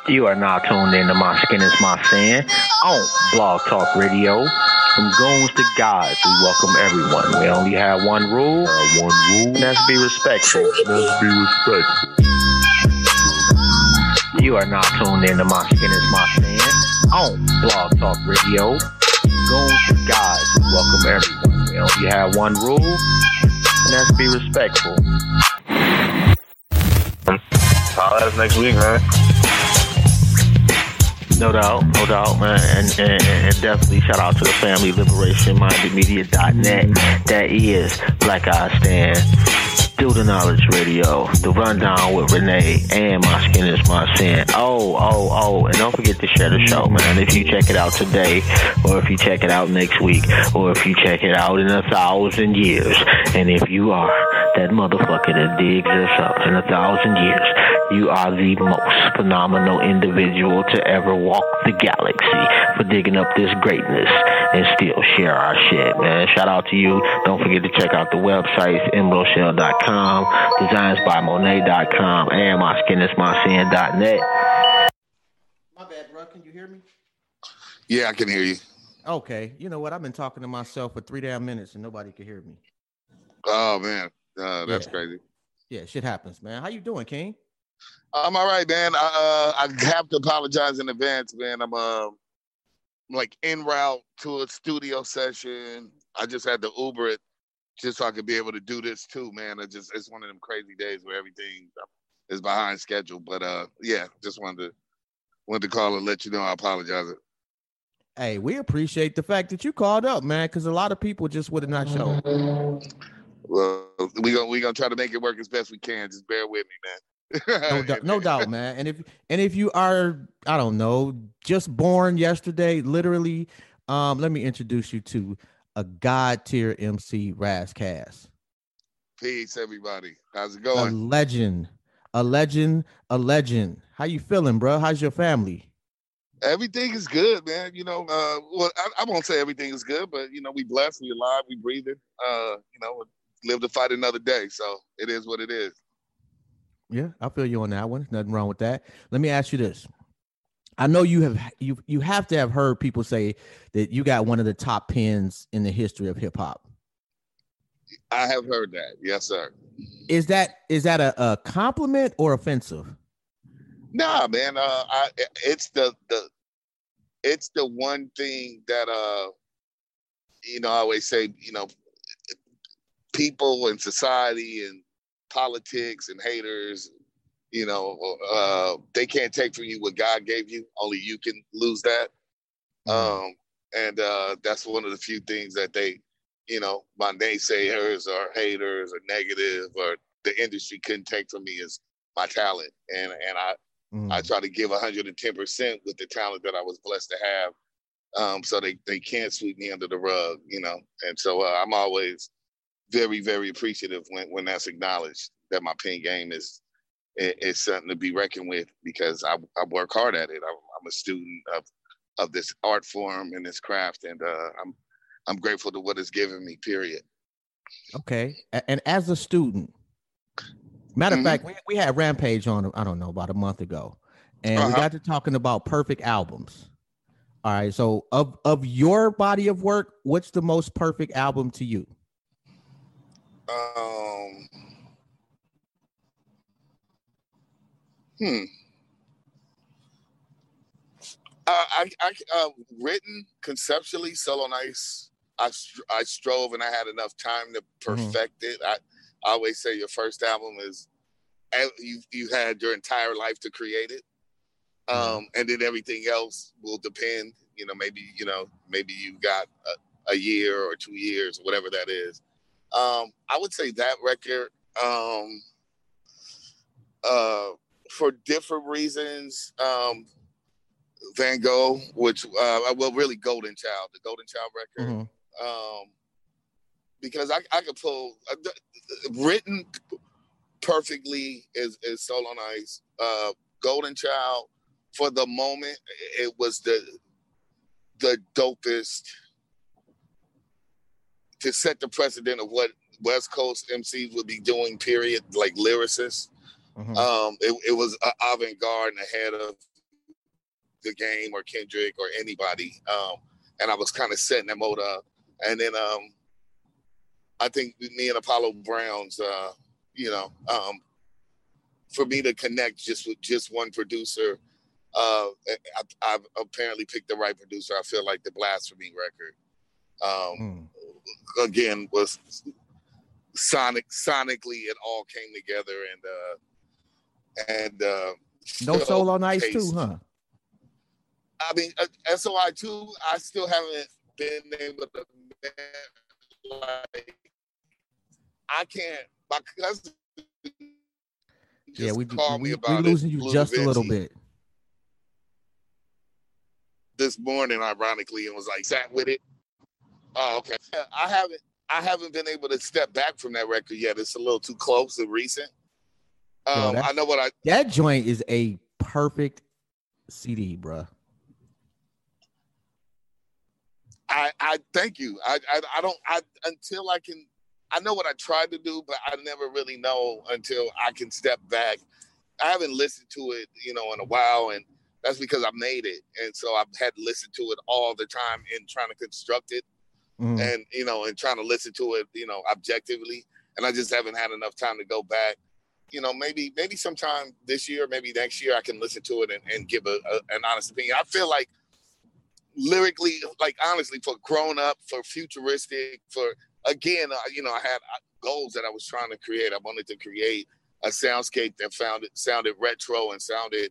You are now tuned in to My Skin is My Sin on Blog Talk Radio. From goons to gods, we welcome everyone. We only have one rule, and that's be respectful. You are now tuned in to My Skin is My Sin on Blog Talk Radio. Goons to gods, we welcome everyone. We only have one rule, and that's be respectful. Holla at us next week, man. No doubt, man, and definitely shout out to the family, LiberationMindedMedia.net. That is Black Eye Stand, Do the Knowledge Radio, The Rundown with Renee, and My Skin is My Sin. And don't forget to share the show, man. If you check it out today, or if you check it out next week, or if you check it out in 1,000 years, and if you are that motherfucker that digs this up in 1,000 years, you are the most phenomenal individual to ever walk the galaxy for digging up this greatness and still share our shit, man. Shout out to you. Don't forget to check out the websites, emeraldshell.com, designsbymonet.com, and myskinismysin.net. My bad, bro. Can you hear me? Yeah, I can hear you. Okay. You know what? I've been talking to myself for 3 damn minutes and nobody can hear me. Oh, man. That's crazy. Yeah, shit happens, man. How you doing, King? I'm all right, man. I have to apologize in advance, man. I'm like en route to a studio session. I just had to Uber it just so I could be able to do this too, man. It's one of them crazy days where everything is behind schedule. But just wanted to call and let you know I apologize. Hey, we appreciate the fact that you called up, man, because a lot of people just would have not shown. Well, we gonna try to make it work as best we can. Just bear with me, man. No doubt, man. And if you are, I don't know, just born yesterday, literally, let me introduce you to a god tier MC, Raz Cass. Peace, everybody. How's it going? A legend. How you feeling, bro? How's your family? Everything is good, man. You know, well, I won't say everything is good, but you know, we blessed, we alive, we breathing. Live to fight another day. So it is what it is. Yeah, I feel you on that one. Nothing wrong with that. Let me ask you this. I know you have to have heard people say that you got one of the top pens in the history of hip hop. I have heard that. Yes, sir. Is that a compliment or offensive? Nah, man. It's the one thing that I always say, people and society and politics and haters, they can't take from you what God gave you. Only you can lose that. And that's one of the few things that they, my naysayers or haters or negative or the industry couldn't take from me is my talent. And I try to give 110% with the talent that I was blessed to have. So they can't sweep me under the rug, And so I'm always very, very appreciative when that's acknowledged, that my pen game is something to be reckoned with, because I work hard at it. I'm a student of this art form and this craft, and I'm grateful to what it's given me, period. Okay. And as a student, matter of fact, we had Rampage on, I don't know, about a month ago, and we got to talking about perfect albums. All right. So of your body of work, what's the most perfect album to you? I written conceptually, Solo on Ice. I strove and I had enough time to perfect it. I always say your first album is you had your entire life to create it, and then everything else will depend. Maybe you got a year or 2 years or whatever that is. I would say that record, for different reasons, Van Gogh, which, really Golden Child, the Golden Child record, because I could pull, written perfectly is Soul on Ice. Golden Child, for the moment, it was the dopest to set the precedent of what West Coast MCs would be doing, period, like lyricists. It was avant-garde and ahead of The Game or Kendrick or anybody. And I was kind of setting that mode up. And then I think me and Apollo Brown's, for me to connect just with just one producer, I've apparently picked the right producer. I feel like the Blasphemy record, again, was sonically it all came together, and No Soul on Ice too, huh? I mean, SOI 2, I still haven't been able to, like, I can't, my cousin just called me about it. We're losing you just a little bit. This morning, ironically, and was like, sat with it. Oh, okay. I haven't been able to step back from that record yet. It's a little too close and recent. I know what that joint is a perfect CD, bro. I thank you. I until I can. I know what I tried to do, but I never really know until I can step back. I haven't listened to it, in a while, and that's because I made it, and so I've had to listen to it all the time in trying to construct it, and and trying to listen to it, objectively. And I just haven't had enough time to go back. Maybe sometime this year, maybe next year, I can listen to it and give an honest opinion. I feel like lyrically, like honestly, for grown up, for futuristic, for again, I had goals that I was trying to create. I wanted to create a soundscape that sounded retro and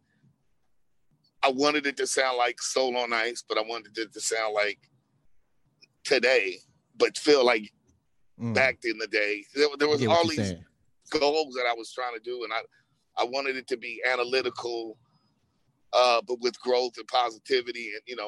I wanted it to sound like Soul on Ice, but I wanted it to sound like today, but feel like back in the day. There was all these goals that I was trying to do, and I wanted it to be analytical, but with growth and positivity, and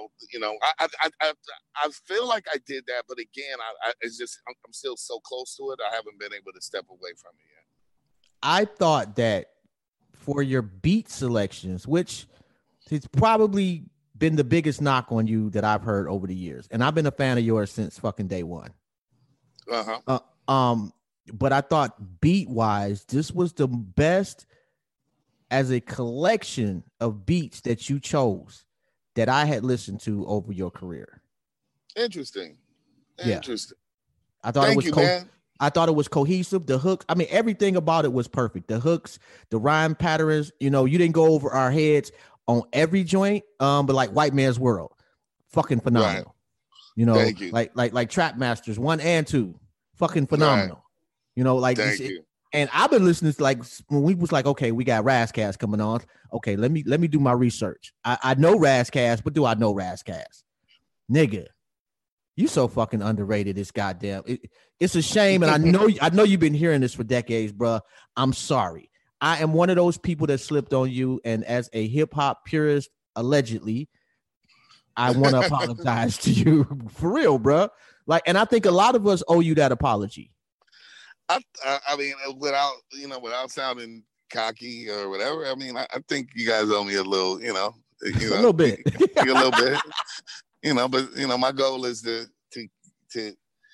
I feel like I did that, but again, it's just I'm still so close to it. I haven't been able to step away from it yet. I thought that for your beat selections, which it's probably been the biggest knock on you that I've heard over the years, and I've been a fan of yours since fucking day one. But I thought beat wise, this was the best as a collection of beats that you chose that I had listened to over your career. Interesting. I thought I thought it was cohesive. The hooks, I mean, everything about it was perfect. The hooks, the rhyme patterns, you didn't go over our heads on every joint. But like White Man's World, fucking phenomenal. Right. Thank you. Like Trap Masters 1 and 2, fucking phenomenal. Right. Thank you. And I've been listening to, like, when we was like, okay, we got Razzcast coming on. Okay, let me do my research. I know Razzcast, but do I know Razzcast? Nigga, you so fucking underrated. It's goddamn. It's a shame, and I know you've been hearing this for decades, bro. I'm sorry. I am one of those people that slipped on you, and as a hip hop purist, allegedly, I want to apologize to you for real, bro. Like, and I think a lot of us owe you that apology. I mean, without sounding cocky or whatever, I mean, I think you guys owe me a little, a little bit, a little bit, but my goal is to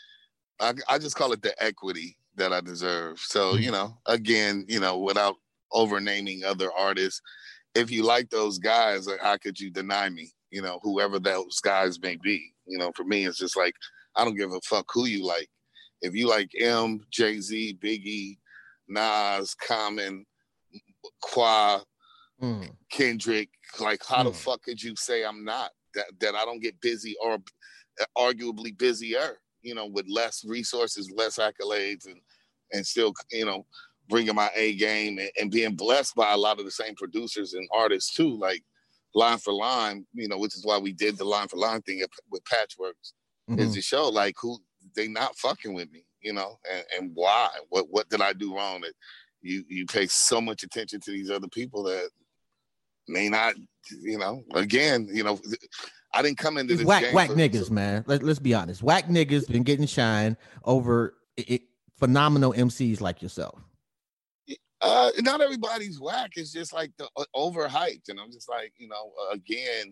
I just call it the equity that I deserve. So, again, without over naming other artists, if you like those guys, how could you deny me? Whoever those guys may be. For me, it's just like, I don't give a fuck who you like. If you like M, Jay-Z, Biggie, Nas, Common, Qua, Kendrick, like, how the fuck could you say I'm not? That I don't get busy or arguably busier, with less resources, less accolades, and still, bringing my A game and being blessed by a lot of the same producers and artists too, like Line for Line, which is why we did the Line for Line thing with Patchworks, is to show like who they not fucking with me, and why. What did I do wrong that you pay so much attention to these other people that may not, again, I didn't come into this whack game niggas, man. Let's be honest. Whack niggas been getting shine over phenomenal MCs like yourself. Not everybody's whack. It's just like the overhyped, and I'm just like, again,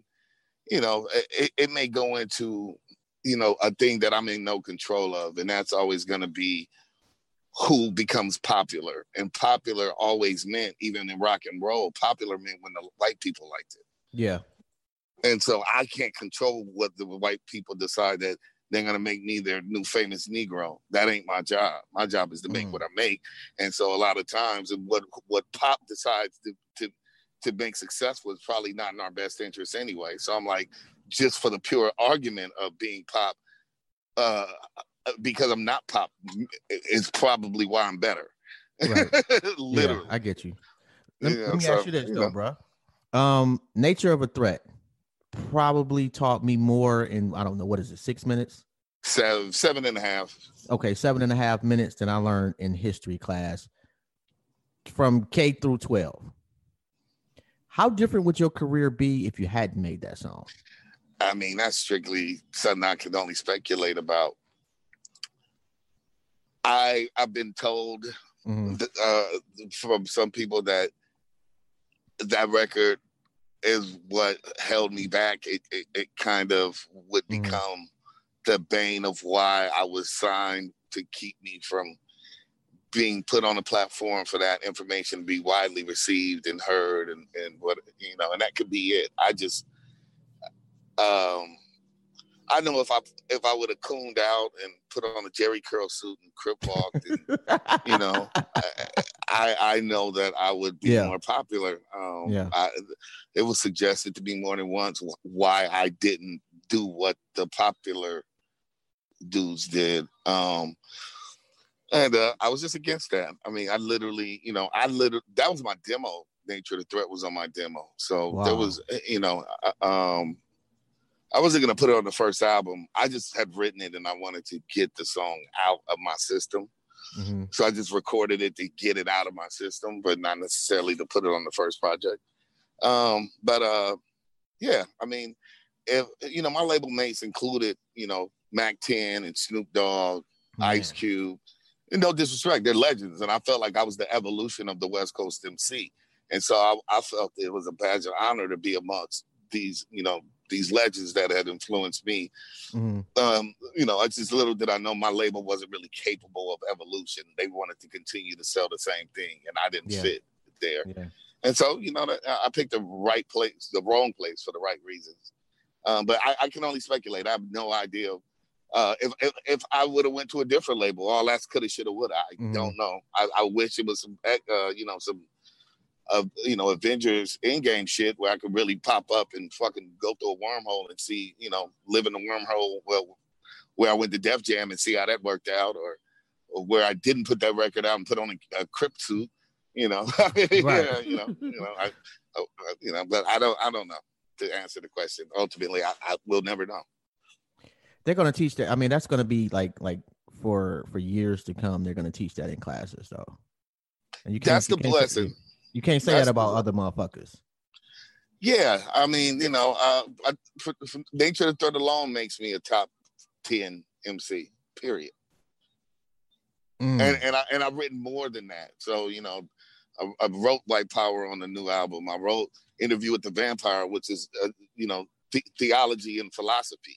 it may go into, a thing that I'm in no control of, and that's always going to be who becomes popular. And popular always meant, even in rock and roll, popular meant when the white people liked it. Yeah. And so I can't control what the white people decide that they're going to make me their new famous Negro. That ain't my job. My job is to make what I make. And so a lot of times what pop decides to make successful is probably not in our best interest anyway. So I'm like, just for the pure argument of being pop, because I'm not pop, is probably why I'm better. Right. Literally. Yeah, I get you. Let me ask you this though, bro. Nature of a Threat probably taught me more in, I don't know, what is it, 6 minutes? 7.5. Okay, 7.5 minutes than I learned in history class from K through 12. How different would your career be if you hadn't made that song? I mean, that's strictly something I can only speculate about. I've been told from some people that record is what held me back. It kind of would become the bane of why I was signed, to keep me from being put on a platform for that information to be widely received and heard, and what, you know, and that could be it. I just I know if I would have cooned out and put on a Jerry curl suit and crip walked, and, you know, I know that I would be more popular. It was suggested to me more than once why I didn't do what the popular dudes did. And I was just against that. I mean, I literally, that was my demo. Nature of the Threat was on my demo. So there was, I wasn't going to put it on the first album. I just had written it and I wanted to get the song out of my system. So I just recorded it to get it out of my system, but not necessarily to put it on the first project. Yeah, I mean, if, my label mates included, Mac 10 and Snoop Dogg, Ice Cube, and no disrespect, they're legends. And I felt like I was the evolution of the West Coast MC. And so I felt it was a badge of honor to be amongst these, these legends that had influenced me. It's just little did I know my label wasn't really capable of evolution. They wanted to continue to sell the same thing, and I didn't fit there. And so, I picked the wrong place for the right reasons. But I can only speculate. I have no idea. If I would have went to a different label, all that's coulda, shoulda, woulda. I don't know. I wish it was some, Avengers Endgame shit where I could really pop up and fucking go through a wormhole and see, live in the wormhole where I went to Def Jam and see how that worked out, or where I didn't put that record out and put on a Crip suit, Right. But I don't know, to answer the question. Ultimately, I will never know. They're going to teach that. I mean, that's going to be like for years to come. They're going to teach that in classes, though. And that's the blessing. You can't say that about other motherfuckers. Yeah, I mean, Nature of the Threat alone makes me a top 10 MC. Period. And I've written more than that. So I wrote White Power on the new album. I wrote Interview with the Vampire, which is theology and philosophy.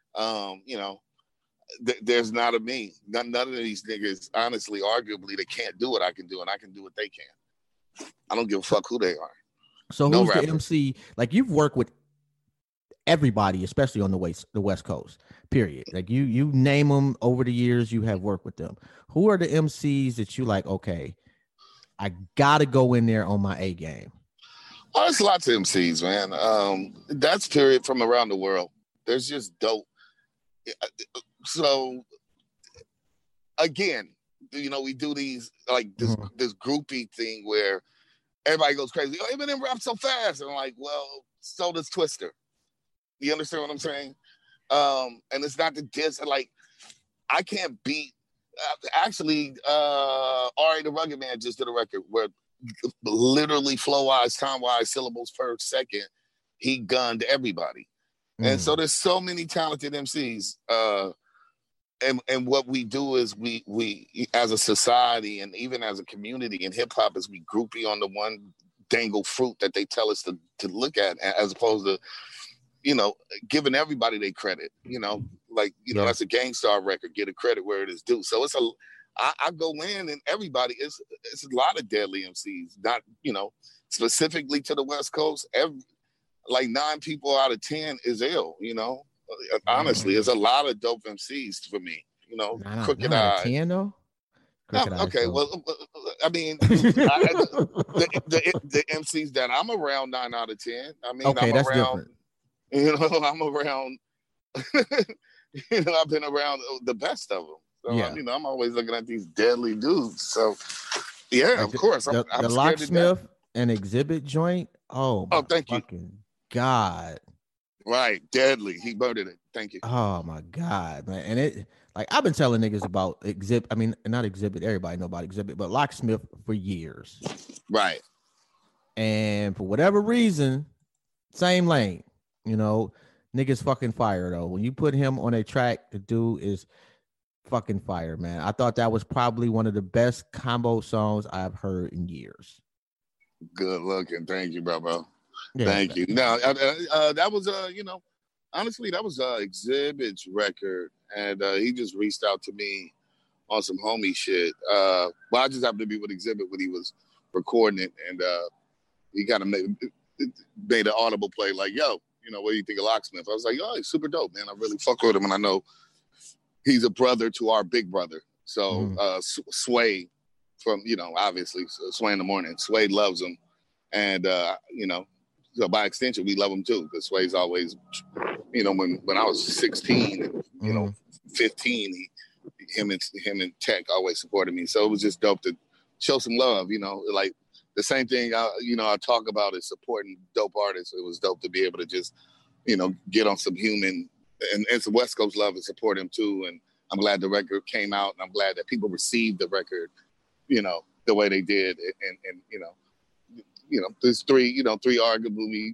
There's not a me. None of these niggas, honestly, arguably, they can't do what I can do, and I can do what they can. I don't give a fuck who they are. So who's the MC? Like, you've worked with everybody, especially on the West Coast. Period. Like you name them over the years, you have worked with them. Who are the MCs that you like? Okay, I gotta go in there on my A game. Oh, there's lots of MCs, man. That's period from around the world. There's just dope. So again, we do these like this groupie thing where everybody goes crazy. Oh, Eminem raps so fast. And I'm like, well, so does Twister. You understand what I'm saying? And it's not the diss. Like, I can't beat. Actually, Ari the Rugged Man just did a record where literally flow-wise, time-wise, syllables per second, he gunned everybody. And so there's so many talented MCs. And what we do is we as a society and even as a community in hip hop is we groupie on the one dangle fruit that they tell us to look at, as opposed to, giving everybody their credit, that's a Gang Starr record, get a credit where it is due. So I go in and everybody, it's a lot of deadly MCs, not, specifically to the West Coast. like 9 people out of 10 is ill. Honestly, it's a lot of dope MCs for me. Crooked 9 out of Eye. 10 though. No, okay, well, I mean, the MCs that I'm around, 9 out of 10. I mean, okay, that's different. I'm around. I've been around the best of them. So, yeah. I'm always looking at these deadly dudes. So, yeah, of course. I'm the Locksmith and Exhibit joint. Oh, thank you. God. Right, deadly. He murdered it. Thank you. Oh my God, man. And it, like, I've been telling niggas about Exhibit. I mean, not Exhibit. Everybody know about Exhibit, but Locksmith for years. Right. And for whatever reason, same lane. Niggas fucking fire though. When you put him on a track, the dude is fucking fire, man. I thought that was probably one of the best combo songs I've heard in years. Good looking. Thank you, bro. Yeah, thank you. Now, that was honestly, that was Exhibit's record, and he just reached out to me on some homie shit. Well, I just happened to be with Exhibit when he was recording it, and he kind of made an audible play like, yo, what do you think of Locksmith? I was like, oh, he's super dope, man. I really fuck with him, and I know he's a brother to our big brother. So Sway from, obviously, Sway in the Morning. Sway loves him, and, so by extension, we love him too, because Sway's always, when I was 16 and, 15, him and Tech always supported me. So it was just dope to show some love, like the same thing, I talk about is supporting dope artists. It was dope to be able to just, get on some human and some West Coast love and support him too. And I'm glad the record came out, and I'm glad that people received the record, the way they did. And there's three arguably,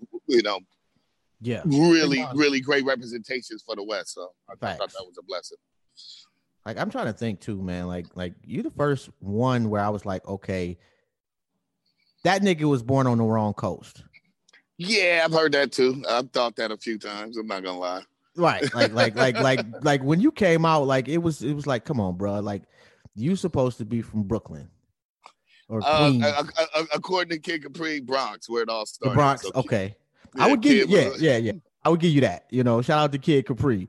yeah, really great representations for the West. So I thought that was a blessing. Like, I'm trying to think too, man. Like you the first one where I was like, okay, that nigga was born on the wrong coast. Yeah, I've heard that too. I've thought that a few times. I'm not gonna lie. Right, like when you came out, like it was like, come on, bro. Like, you supposed to be from Brooklyn or Queens. According to Kid Capri, Bronx, where it all started. The Bronx, so, okay. Yeah, I would give you, yeah. I would give you that. Shout out to Kid Capri.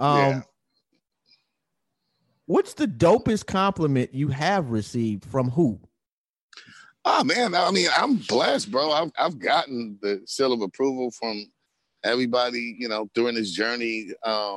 What's the dopest compliment you have received from who? Oh man, I mean, I'm blessed, bro. I've gotten the seal of approval from everybody, during this journey.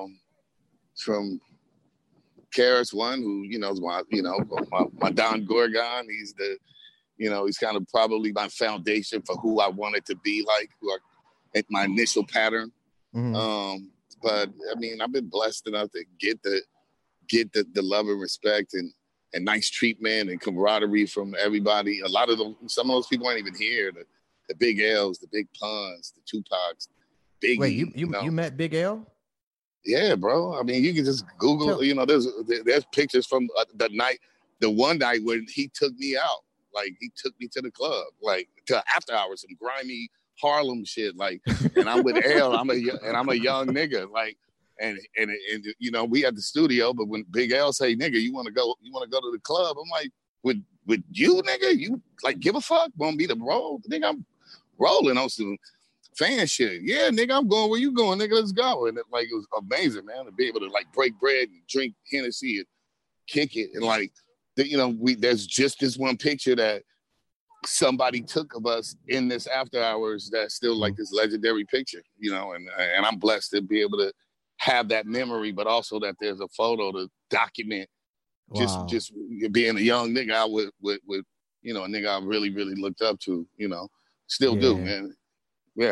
From Karis One, who is my Don Gorgon. He's he's kind of probably my foundation for who I wanted to be like, my initial pattern. Mm-hmm. But I mean, I've been blessed enough to get the love and respect and nice treatment and camaraderie from everybody. Some of those people ain't even here. The Big L's, the Big Puns, the Tupacs, Biggie. Wait, you met Big L? Yeah, bro. I mean, you can just Google. There's pictures from the one night when he took me out. Like, he took me to the club, like to after hours, some grimy Harlem shit. Like, and I'm with L. I'm a young nigga. Like. And we at the studio, but when Big L say, nigga, you want to go to the club? I'm like, with you, nigga? You like give a fuck? Want me to roll? Nigga, I'm rolling on some fan shit. Yeah, nigga, I'm going where you going, nigga. Let's go. And it was amazing, man, to be able to like break bread and drink Hennessy and kick it. And like, there's just this one picture that somebody took of us in this after hours that's still like this legendary picture, and I'm blessed to be able to have that memory, but also that there's a photo to document just being a young nigga out with a nigga I really, really looked up to, still do, man. Yeah.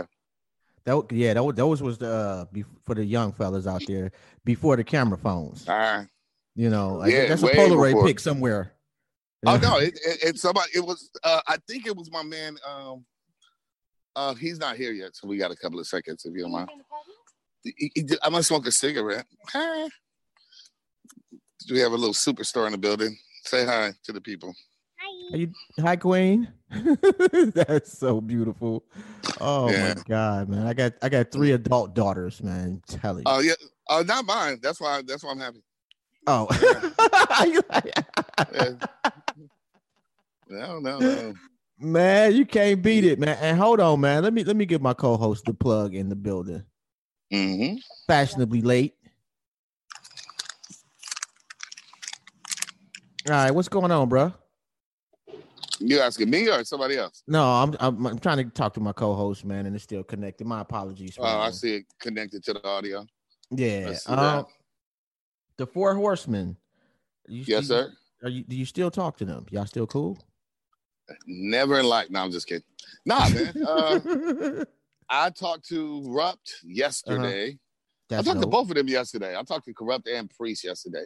Those was the for the young fellas out there before the camera phones. That's a Polaroid pic somewhere. Oh no, it's somebody. It was I think it was my man. He's not here yet, so we got a couple of seconds if you don't mind. I'm gonna smoke a cigarette. Hi. We have a little superstar in the building. Say hi to the people. Hi. Hi, Queen. That's so beautiful. Oh my God, man! I got 3 adult daughters, man. I'm telling you. Oh yeah. Oh, not mine. That's why I'm happy. Oh. No. Man, you can't beat it, man. And hold on, man. Let me give my co-host the plug in the building. Mm-hmm. Fashionably late. All right, what's going on, bro? You asking me or somebody else? No, I'm trying to talk to my co-host, man, and it's still connected. My apologies. I see it connected to the audio. Yeah. The Four Horsemen. Yes, sir. Do you still talk to them? Y'all still cool? Never in life. No, I'm just kidding. Nah, man. I talked to Rupt yesterday. I talked to both of them yesterday. I talked to Corrupt and Priest yesterday.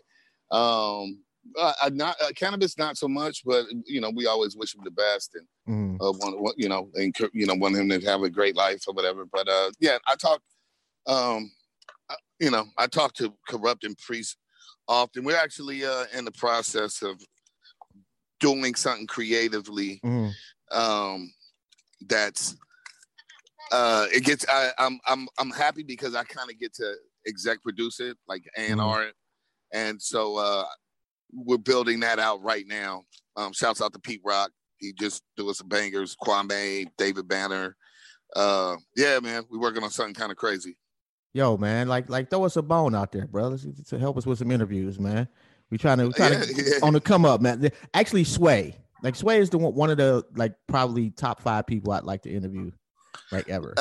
Cannabis, not so much, but we always wish him the best and want him to have a great life or whatever. But I talked. I talked to Corrupt and Priest often. We're actually in the process of doing something creatively. That's it gets. I'm happy because I kind of get to exec produce it, like A&R it, and so we're building that out right now. Shouts out to Pete Rock. He just doing some bangers. Kwame, David Banner. Yeah, man, we're working on something kind of crazy. Yo, man, like throw us a bone out there, bro. To help us with some interviews, man. We trying to on the come up, man. Actually, Sway. Like Sway is one of the probably top 5 people I'd like to interview, ever.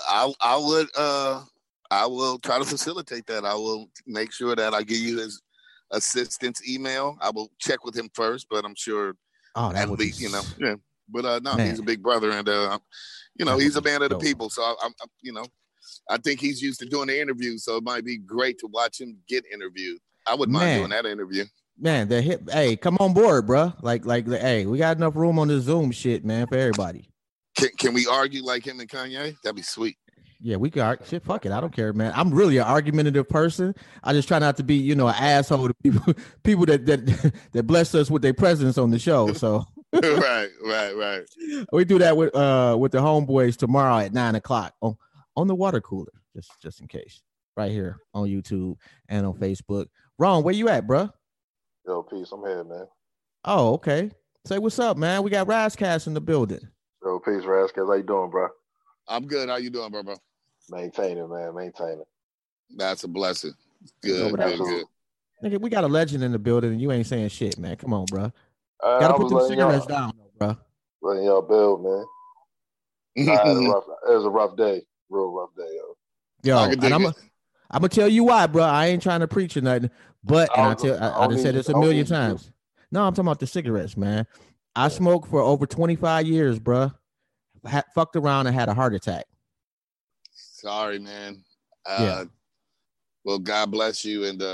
I will try to facilitate that. I will make sure that I give you his assistant's email. I will check with him first, but I'm sure. Oh, that would be, yeah. But no, man. He's a big brother, and he's a man of the people. So I think he's used to doing the interviews. So it might be great to watch him get interviewed. I wouldn't mind doing that interview. Man, hey, come on board, bro. Hey, we got enough room on the Zoom shit, man, for everybody. Can we argue like him and Kanye? That'd be sweet. Yeah, we got shit. Fuck it, I don't care, man. I'm really an argumentative person. I just try not to be, an asshole to people that bless us with their presence on the show. So right. We do that with the homeboys tomorrow at 9:00 on the water cooler, just in case, right here on YouTube and on Facebook. Ron, where you at, bro? Yo, peace. I'm here, man. Oh, okay. Say what's up, man. We got Razzcast in the building. Yo, peace, Razzcast. How you doing, bro? I'm good. How you doing, bro? Maintaining, man. Maintaining. That's a blessing. Good. Nigga, we got a legend in the building, and you ain't saying shit, man. Come on, bro. Gotta put them cigarettes down, bro. Letting y'all build, man. It was a rough day. Real rough day, yo. Yo, and I'm gonna tell you why, bro. I ain't trying to preach or nothing, but I done said this a million times. No, I'm talking about the cigarettes, man. I smoked for over 25 years, bro. Fucked around and had a heart attack. Sorry, man. Well, God bless you, and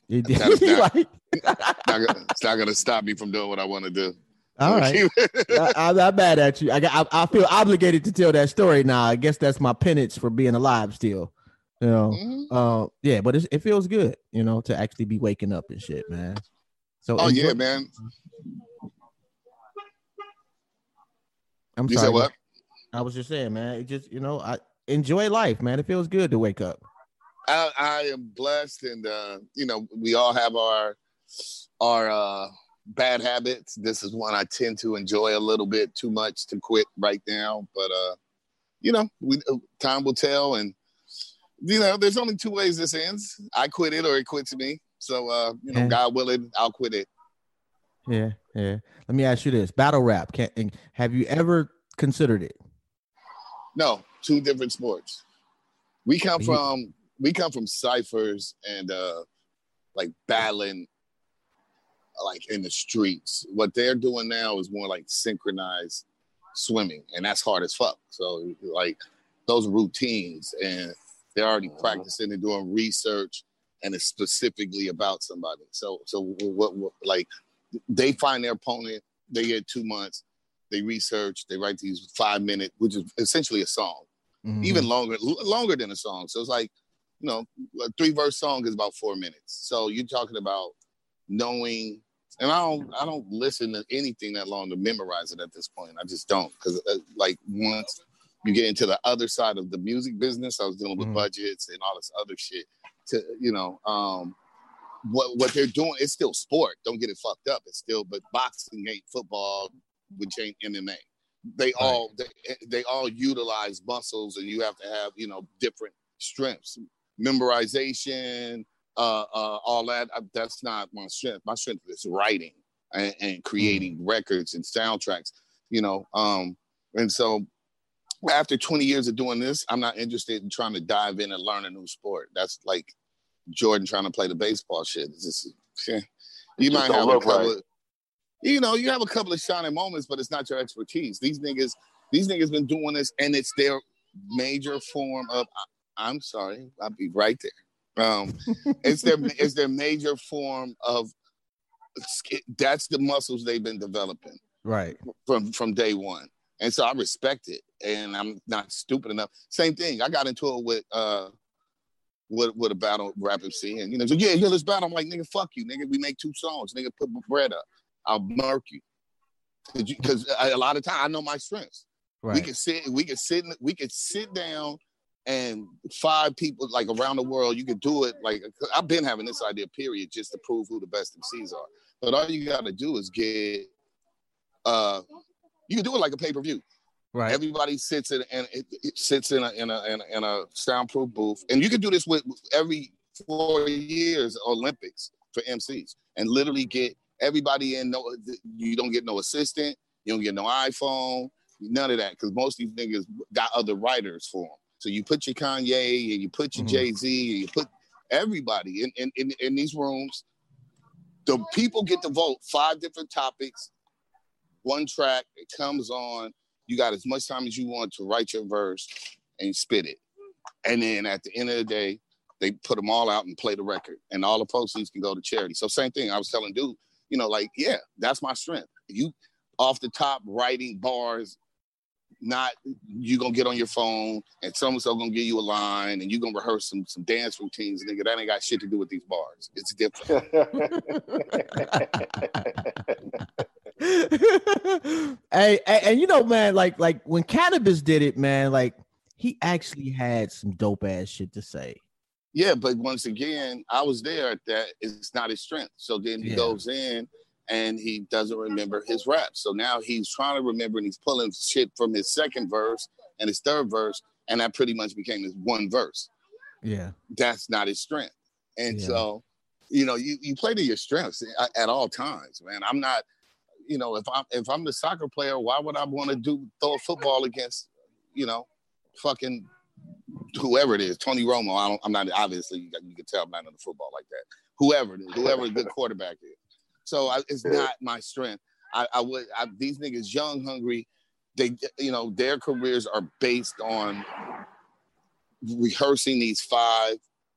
it's not gonna stop me from doing what I want to do. All right, I'm not mad at you. I feel obligated to tell that story now. I guess that's my penance for being alive still. Yeah, but it feels good, to actually be waking up and shit, man. So, yeah, man. I'm sorry. You said what? I was just saying, man. It just, I enjoy life, man. It feels good to wake up. I am blessed, and we all have our bad habits. This is one I tend to enjoy a little bit too much to quit right now, but time will tell, and there's only 2 ways this ends. I quit it or it quits me. So God willing, I'll quit it. Yeah. Let me ask you this: battle rap. Have you ever considered it? No, 2 different sports. We come from ciphers and battling in the streets. What they're doing now is more like synchronized swimming, and that's hard as fuck. So those routines, and they're already practicing and doing research, and it's specifically about somebody. So what they find their opponent, they get 2 months, they research, they write these 5-minute, which is essentially a song, even longer than a song. So it's a 3-verse song is about 4 minutes. So you're talking about knowing. And I don't listen to anything that long to memorize it at this point. I just don't, because once you get into the other side of the music business, I was dealing with budgets and all this other shit. What they're doing, it's still sport. Don't get it fucked up. It's still, but boxing ain't football, which ain't MMA. they all they all utilize muscles, and you have to have, you know, different strengths, memorization, all that. That's not my strength. My strength is writing and creating records and soundtracks, you know. And so after 20 years of doing this, I'm not interested in trying to dive in and learn a new sport. That's like Jordan trying to play the baseball shit. It's just, you might have a couple of, you know, you have a couple of shining moments, but it's not your expertise. These niggas been doing this, and it's their major form of, I'm sorry, I'll be right there. It's their major form of, that's the muscles they've been developing from day one. And so I respect it, and I'm not stupid enough. Same thing. I got into it with a battle rap MC, and, you know, so yeah, let's battle. I'm like, nigga, fuck you, nigga. We make 2 songs, nigga. Put bread up. I'll murk you, because a lot of time I know my strengths. Right. We could sit down, and 5 people like around the world. You could do it. Like, I've been having this idea, period, just to prove who the best MCs are. But all you got to do is get. You can do it like a pay-per-view. Right. Everybody sits in a soundproof booth, and you can do this with every 4 years Olympics for MCs, and literally get everybody in. No, you don't get no assistant, you don't get no iPhone, none of that, because most of these niggas got other writers for them. So you put your Kanye and you put your Jay-Z and you put everybody in these rooms. The people get to vote 5 different topics. 1 track, it comes on. You got as much time as you want to write your verse and spit it. And then at the end of the day, they put them all out and play the record. And all the proceeds can go to charity. So same thing. I was telling dude, you know, like, yeah, that's my strength. You off the top writing bars, not you gonna get on your phone and so gonna give you a line and you gonna rehearse some dance routines, nigga. That ain't got shit to do with these bars. It's different. Hey, and you know, man, like when Cannabis did it, man, like he actually had some dope ass shit to say. Yeah, but once again, I was there at that. It's not his strength. So then he goes in and he doesn't remember his raps. So now he's trying to remember, and he's pulling shit from his second verse and his third verse, and that pretty much became his 1 verse. Yeah, that's not his strength. And so, you know, you play to your strengths at all times, man. I'm not. You know, if I'm the soccer player, why would I want to throw a football against, you know, fucking whoever it is, Tony Romo? I'm not, obviously you can tell I'm not into football like that. Whoever it is, whoever a good quarterback is. So it's not my strength. These niggas young, hungry, they, you know, their careers are based on rehearsing these 5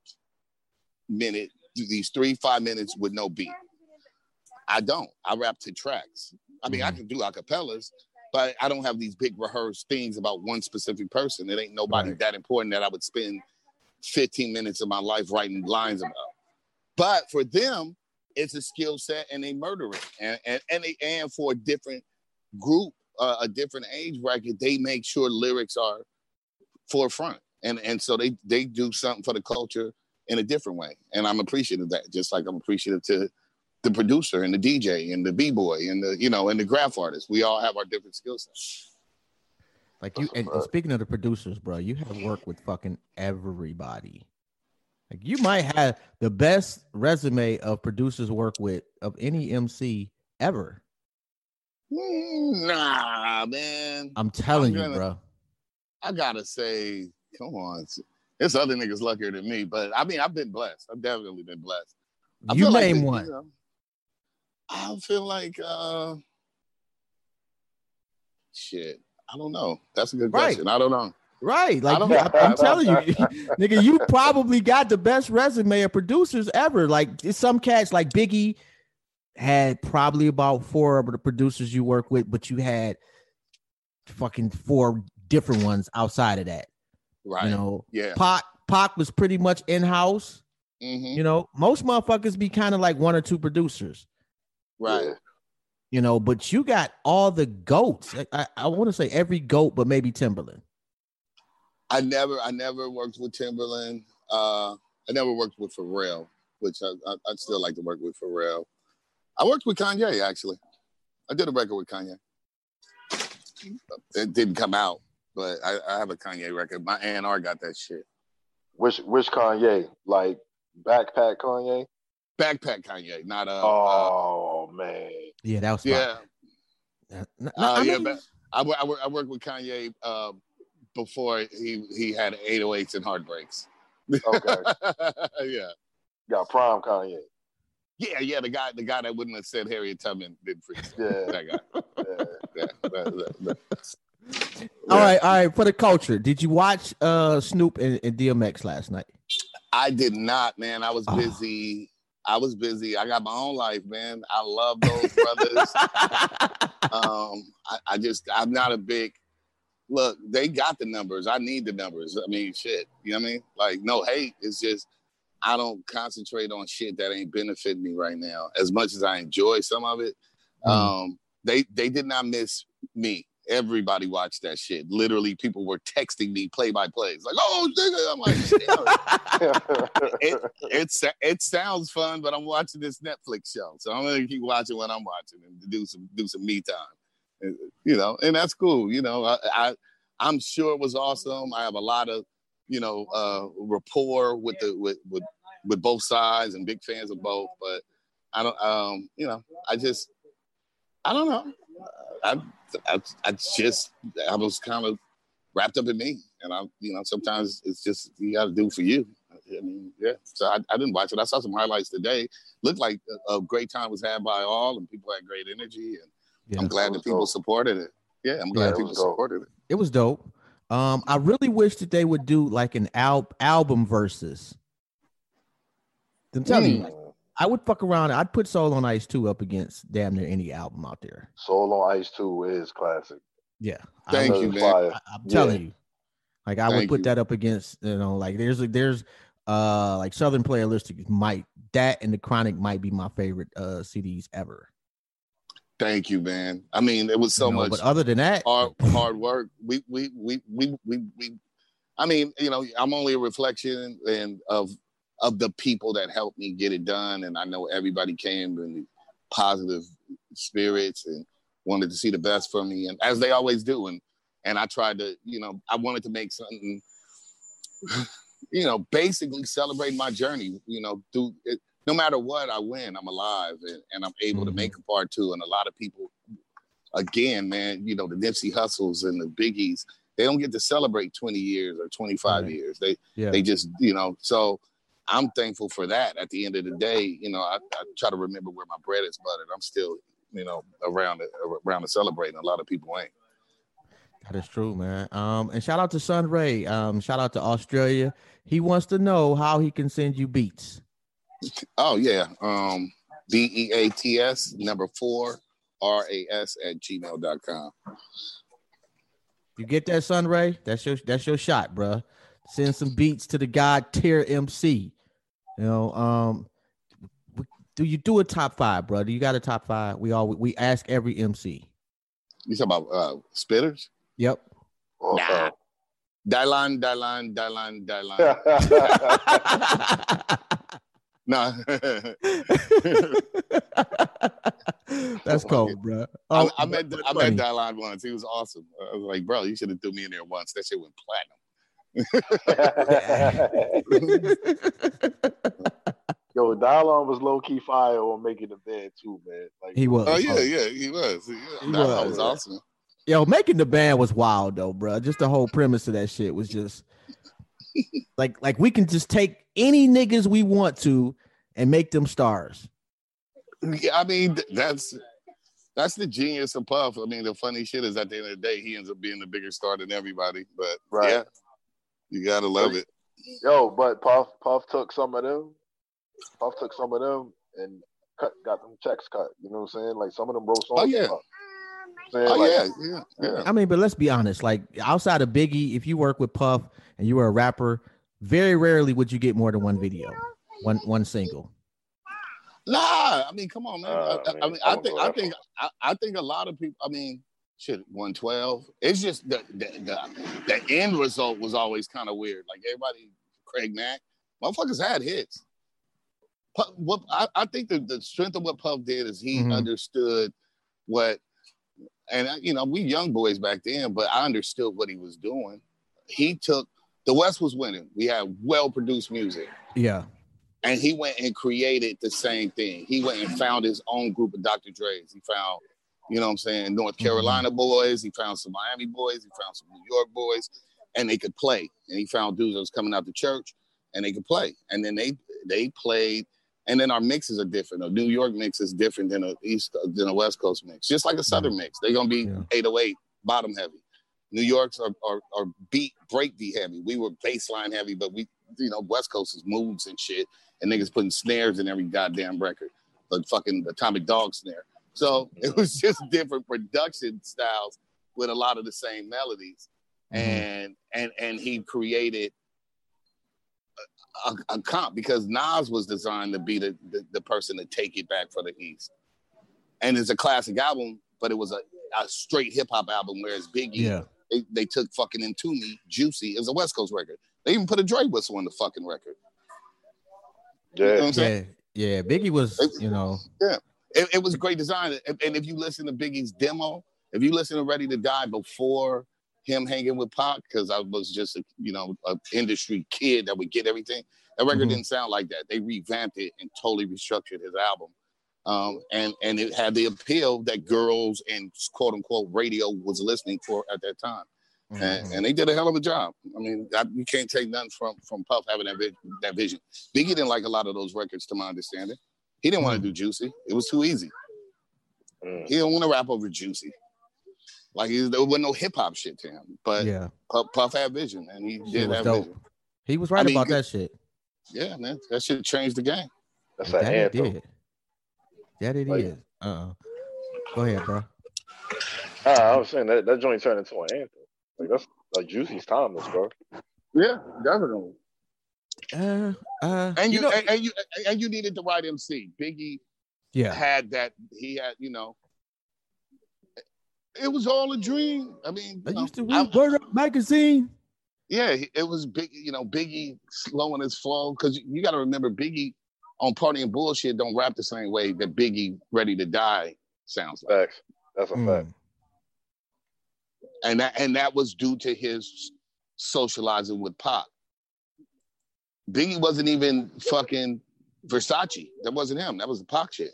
minutes with no beat. I don't. I rap to tracks. I mean, I can do acapellas, but I don't have these big rehearsed things about one specific person. It ain't nobody that important that I would spend 15 minutes of my life writing lines about. But for them, it's a skill set, and they murder it. And for a different group, a different age bracket, they make sure lyrics are forefront. And so they do something for the culture in a different way. And I'm appreciative of that, just like I'm appreciative to the producer and the DJ and the B-boy and the, you know, and the graph artist. We all have our different skill sets. Like you, and speaking of the producers, bro, you have worked with fucking everybody. Like you might have the best resume of producers work with of any MC ever. Nah, man. I'm telling you, bro. I gotta say, come on. There's other niggas luckier than me, but I mean, I've been blessed. I've definitely been blessed. You name one. You know, I feel like, shit. I don't know. That's a good question. I don't know. Right. Like I'm telling you, nigga, you probably got the best resume of producers ever. Like some cats like Biggie had probably about 4 of the producers you work with, but you had fucking 4 different ones outside of that. Right. You know, yeah. Pac was pretty much in-house. Mm-hmm. You know, most motherfuckers be kind of like 1 or 2 producers. Right. You know, but you got all the goats. I want to say every goat, but maybe Timberland. I never worked with Timberland. I never worked with Pharrell, which I'd still like to work with Pharrell. I worked with Kanye, actually. I did a record with Kanye. it didn't come out, but I have a Kanye record. My A&R got that shit. Which Kanye? Like Backpack Kanye? Backpack Kanye, not man. Yeah, that was yeah. I worked with Kanye before he had 808s and heartbreaks. Okay. Yeah. Got Prime Kanye. Yeah, the guy that wouldn't have said Harriet Tubman did for that guy. All right. For the culture, did you watch Snoop and DMX last night? I did not, man. I was busy. I got my own life, man. I love those brothers. I'm not a big look. They got the numbers. I need the numbers. I mean, shit. You know what I mean? Like, no hate. It's just I don't concentrate on shit that ain't benefiting me right now. As much as I enjoy some of it, they did not miss me. Everybody watched that shit. Literally, people were texting me play-by-plays. Like, oh, nigga. I'm like, it sounds fun, but I'm watching this Netflix show. So I'm going to keep watching what I'm watching and do some me time. You know, and that's cool. You know, I'm sure it was awesome. I have a lot of, rapport with both sides and big fans of both. But I don't, I don't know. I was kind of wrapped up in me, and sometimes it's just you got to do for you. I mean, yeah. So I didn't watch it. I saw some highlights today. Looked like a great time was had by all, and people had great energy, and I'm glad that people supported it. Yeah, I'm glad people supported it. It was dope. I really wish that they would do like an album versus. I'm telling you. I would fuck around. I'd put Soul on Ice 2 up against damn near any album out there. Soul on Ice 2 is classic. Yeah. Thank you, man. I'm telling you. Like I would put that up against, like there's like Southern Playalistic that and The Chronic might be my favorite CDs ever. Thank you, man. I mean, it was so much. But other than that, hard work. We I mean, I'm only a reflection of the people that helped me get it done. And I know everybody came in positive spirits and wanted to see the best for me, and as they always do. And I tried to, I wanted to make something, basically celebrate my journey, do it. No matter what, I win, I'm alive, and I'm able to make a part two. And a lot of people, again, man, the Nipsey Hussles and the Biggies, they don't get to celebrate 20 years or 25 years. They just, so I'm thankful for that. At the end of the day, I try to remember where my bread is buttered. I'm still, around to celebrate, and a lot of people ain't. That is true, man. And shout out to Sun Ray. Shout out to Australia. He wants to know how he can send you beats. Oh yeah. BEATS 4RAS@gmail.com. You get that, Sun Ray? That's your shot, bro. Send some beats to the God tier MC. Do you do a top 5, bro? Do you got a top 5? We ask every MC. You talking about spitters? Yep. Nah. Dylan. No. That's cold, bro. I met Dylan once. He was awesome. I was like, bro, you should have threw me in there once. That shit went platinum. Yo, Dylan was low key fire on Making the Band too, man. Like he was. Oh yeah, he was. Dylan was awesome. Yo, Making the Band was wild though, bro. Just the whole premise of that shit was just like we can just take any niggas we want to and make them stars. Yeah, I mean that's the genius of Puff. I mean, the funny shit is at the end of the day, he ends up being the bigger star than everybody. But yeah, you gotta love it. Yo, but Puff took some of them. Puff took some of them and got them checks cut. You know what I'm saying? Like some of them wrote songs. Oh yeah. Yeah. I mean, but let's be honest. Like outside of Biggie, if you work with Puff and you were a rapper, very rarely would you get more than one video, one single. Nah, I mean, come on, man. I think a lot of people. I mean, shit, 112. It's just the end result was always kind of weird. Like everybody, Craig Mack, motherfuckers had hits. I think the strength of what Puff did is he understood what And we young boys back then, but I understood what he was doing. He took the West was winning. We had well-produced music. Yeah. And he went and created the same thing. He went and found his own group of Dr. Dre's. He found, North Carolina boys. He found some Miami boys. He found some New York boys, and they could play. And he found dudes that was coming out the church, and they could play. And then they played. And then our mixes are different. A New York mix is different than a West Coast mix. Just like a Southern mix, they're gonna be 808 bottom heavy. New York's are breakbeat heavy. We were bass line heavy, but West Coast is moves and shit. And niggas putting snares in every goddamn record, like fucking Atomic Dog snare. So it was just different production styles with a lot of the same melodies. And he created a comp because Nas was designed to be the person to take it back for the East. And it's a classic album, but it was a straight hip hop album, whereas Biggie, they took fucking Into Me, Juicy, as a West Coast record. They even put a Dre whistle on the fucking record. Yeah. Biggie was, Yeah. It was great design. And if you listen to Biggie's demo, if you listen to Ready to Die before him hanging with Pac, because I was just a industry kid that would get everything, that record didn't sound like that. They revamped it and totally restructured his album. And it had the appeal that girls and quote unquote radio was listening for at that time. And they did a hell of a job. I mean, you can't take nothing from Puff having that vision. Biggie didn't like a lot of those records, to my understanding. He didn't want to do Juicy. It was too easy. He didn't want to rap over Juicy. Like, there wasn't no hip hop shit to him. But Puff had vision, and he did have vision. He was right about that shit. Yeah, man. That shit changed the game. That's an anthem. That it is. Go ahead, bro. I was saying that joint turned into an anthem. Like, that's like Juicy's timeless, bro. Yeah, definitely. And you know, you needed the right MC. Biggie had that. He had, it was all a dream. I mean, I used to read Word Up magazine. Yeah, it was big. Biggie slowing his flow, because you got to remember, Biggie on Party and Bullshit don't rap the same way that Biggie Ready to Die sounds like. Facts. That's a fact. And that was due to his socializing with Pac. Biggie wasn't even fucking Versace. That wasn't him. That was the Pac shit.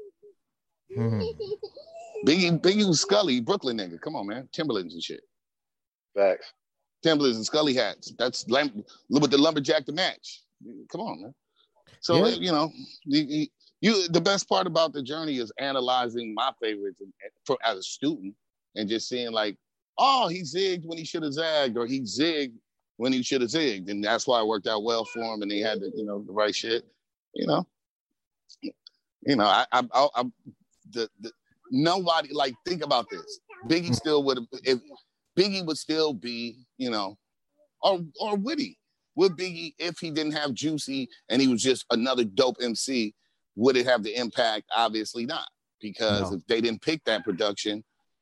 Biggie was Scully, Brooklyn nigga. Come on, man. Timberlands and shit. Facts. Timberlands and Scully hats. That's with the lumberjack to match. Come on, man. So, the best part about the journey is analyzing my favorites as a student and just seeing like, oh, he zigged when he should have zagged, or he zigged when he should have zigged. And that's why it worked out well for him, and he had the right shit. Nobody, like, think about this. Biggie still would have, if Biggie would still be, or Woody. Would Biggie, if he didn't have Juicy and he was just another dope MC, would it have the impact? Obviously not, because if they didn't pick that production,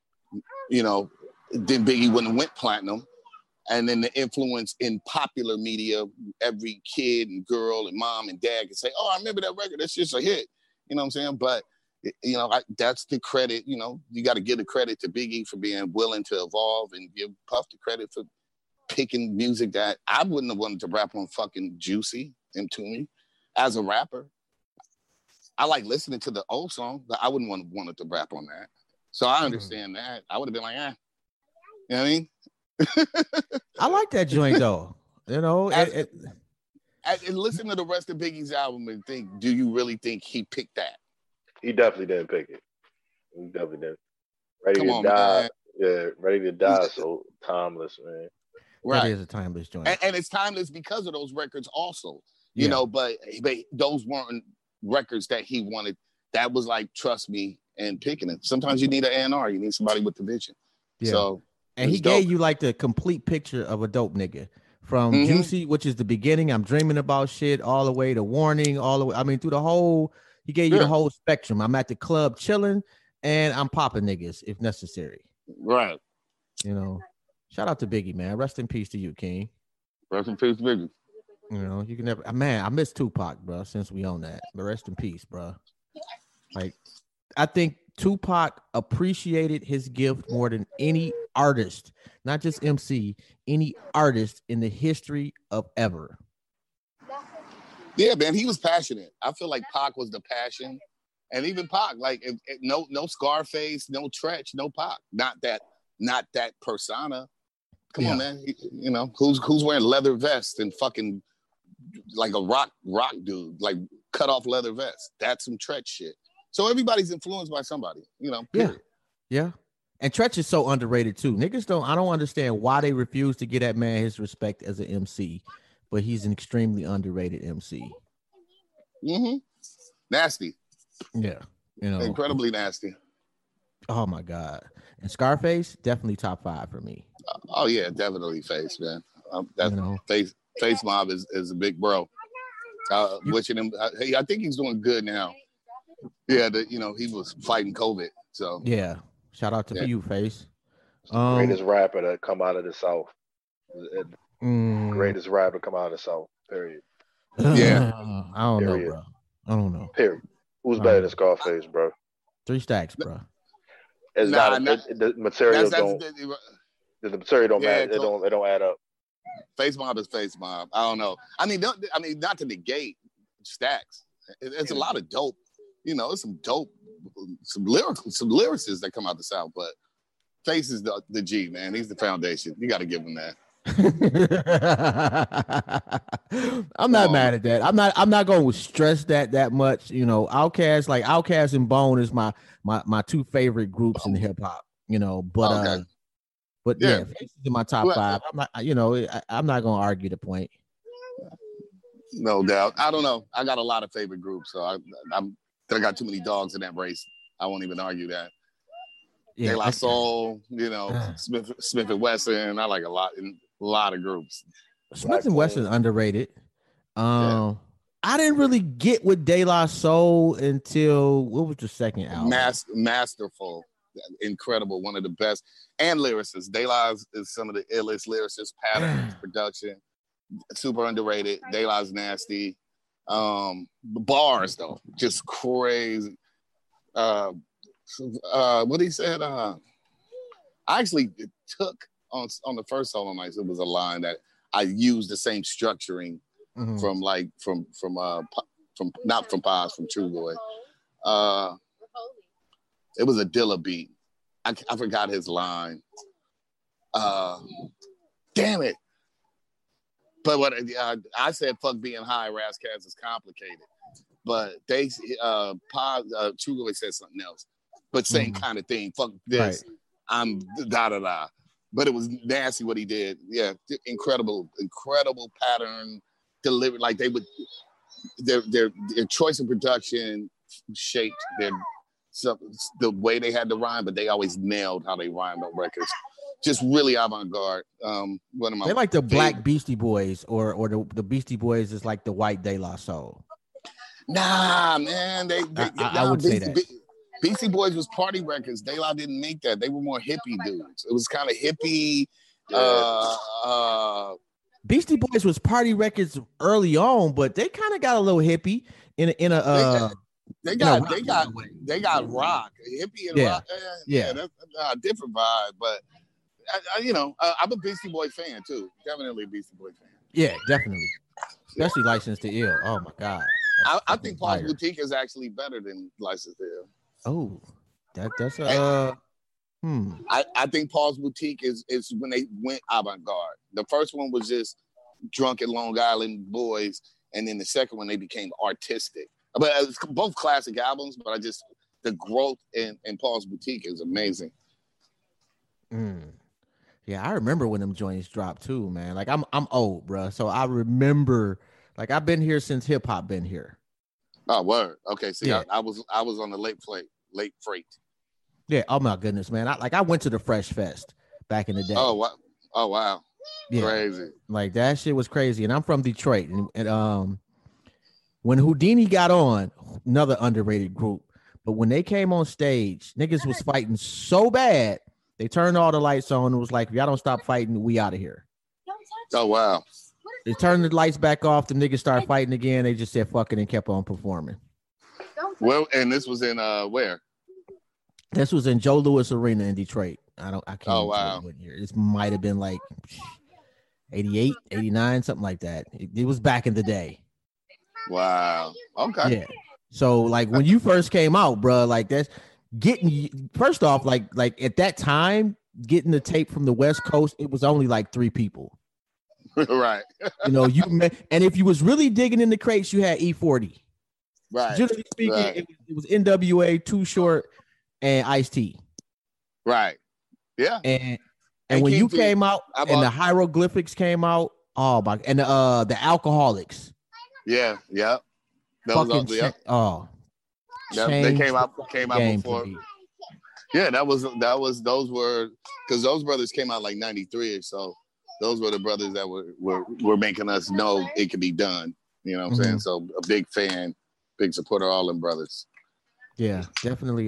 then Biggie wouldn't have went platinum. And then the influence in popular media, every kid and girl and mom and dad can say, oh, I remember that record. That's just a hit. You know what I'm saying? But, that's the credit. You got to give the credit to Biggie for being willing to evolve, and give Puff the credit for picking music that I wouldn't have wanted to rap on fucking Juicy and Toomey as a rapper. I like listening to the old song, but I wouldn't wanted to rap on that. So I understand that. I would have been like, You know what I mean? I like that joint though. And listen to the rest of Biggie's album and think, do you really think he picked that? He definitely didn't pick it. He definitely didn't. Ready Come to on, Die. man. Yeah, Ready to Die. So timeless, man. Right. That is a timeless joint. And it's timeless because of those records also. But those weren't records that he wanted. That was like, trust me, and picking it. Sometimes you need an A&R. You need somebody with the vision. Yeah. So, and he gave you like the complete picture of a dope nigga. From Juicy, which is the beginning, I'm dreaming about shit, all the way to Warning, all the way. I mean, through the whole, he gave you the whole spectrum. I'm at the club chilling, and I'm popping niggas if necessary. Right. Shout out to Biggie, man. Rest in peace to you, King. Rest in peace, Biggie. You can never, man. I miss Tupac, bro. Since we own that, but rest in peace, bro. Like, I think Tupac appreciated his gift more than any artist, not just MC, any artist in the history of ever. Yeah, man, he was passionate. I feel like Pac was the passion, and even Pac, like no Scarface, no Tretch, no Pac, not that persona. Come on, man. You know who's wearing leather vest and fucking like a rock dude, like cut off leather vest. That's some Tretch shit. So everybody's influenced by somebody, you know. Period. Yeah. And Tretch is so underrated too. Niggas I don't understand why they refuse to give that man his respect as an MC, but he's an extremely underrated MC. Mm-hmm. Nasty. Yeah. You know, incredibly nasty. Oh my God. And Scarface, definitely top 5 for me. Oh yeah, definitely Face, man. That Face Mob is a big bro. Wishing him. I think he's doing good now. Yeah, he was fighting COVID. So yeah, shout out to you, Face. Greatest rapper to come out of the South. Greatest rapper come out of the South. Period. Yeah, I don't know, bro. I don't know. Period. Who's better than Scarface, bro? 3 Stacks, bro. It's the material the material don't matter. It don't add up. Face Mob is Face Mob. I don't know. I mean, not to negate Stacks. It's a lot of dope. You know, it's some dope, some lyricists that come out the South. But Face is the G, man. He's the foundation. You got to give him that. I'm not mad at that. I'm not going to stress that much. You know, Outkast and Bone is my 2 favorite groups in hip hop. You know, but yeah, Face is in my top 5. I'm not, I'm not going to argue the point. No doubt. I don't know. I got a lot of favorite groups, so I got too many dogs in that race. I won't even argue that. Yeah, De La Soul, Smith and Wesson. I like a lot of groups. Smith and Wesson underrated. I didn't really get with De La Soul until what was the second album? Masterful, incredible, one of the best, and lyricists. De La is some of the illest lyricists. Patterns, production, super underrated. De La's nasty. Bars though, just crazy. What he said, I actually took on the first solo nights. It was a line that I used the same structuring from not from Paz, from True Boy. It was a Dilla beat. I forgot his line. Damn it. But what I said, fuck being high, Razzcast is complicated. But they True Boy said something else. But same kind of thing. Fuck this. Right. I'm da-da-da. But it was nasty what he did. Yeah, incredible pattern delivered. Like they would, their choice of production shaped the way they had to rhyme, but they always nailed how they rhymed on records. Just really avant-garde. They like the Black Beastie Boys, or the Beastie Boys is like the white De La Soul. Nah, man. I would say that. Beastie Boys was party records. De La didn't make that. They were more hippie dudes. It was kind of hippie. Beastie Boys was party records early on, but they kind of got a little hippie in a. They got rock, hippie and rock. That's a different vibe. But I'm a Beastie Boy fan too. Definitely a Beastie Boy fan. Yeah, definitely. Especially License to Ill. Oh my God. I think Paul's Boutique is actually better than License to Ill. Oh, that's I think Paul's Boutique is when they went avant-garde. The first one was just drunken Long Island boys, and then the second one they became artistic. But it's both classic albums, but the growth in Paul's Boutique is amazing. Yeah, I remember when them joints dropped too, man. Like I'm old, bro, so I remember. Like I've been here since hip hop been here. Oh, word. Okay, see, yeah. I was on the late freight. Yeah. Oh my goodness, man. I went to the Fresh Fest back in the day. Oh wow. Yeah. Crazy. Like that shit was crazy. And I'm from Detroit, and when Houdini got on, another underrated group, but when they came on stage, niggas was fighting so bad, they turned all the lights on and was like, if y'all don't stop fighting, we out of here. Oh wow. They turned the lights back off. The niggas started fighting again. They just said fuck it and kept on performing. Well, and this was in where? This was in Joe Louis Arena in Detroit. I can't Oh, tell wow. you what year. This might have been like 88, 89, something like that. It was back in the day. Wow. Okay. Yeah. So like when you first came out, bro, like that's getting first off, like at that time, getting the tape from the West Coast, it was only like 3 people. Right. You know, and if you was really digging in the crates, you had E40. Right. Generally speaking, Right. it was NWA, Too Short, and Ice-T. Right. Yeah. And And when you King P, came out I and bought- the hieroglyphics came out, oh my, and the Alcoholics. Yeah. Yeah. Those Fucking are, yeah. They came out before. Yeah, those were because those brothers came out like 93 or so. Those were the brothers that were making us know it could be done. You know what I'm saying? So a big fan, big supporter of all them brothers. Yeah, definitely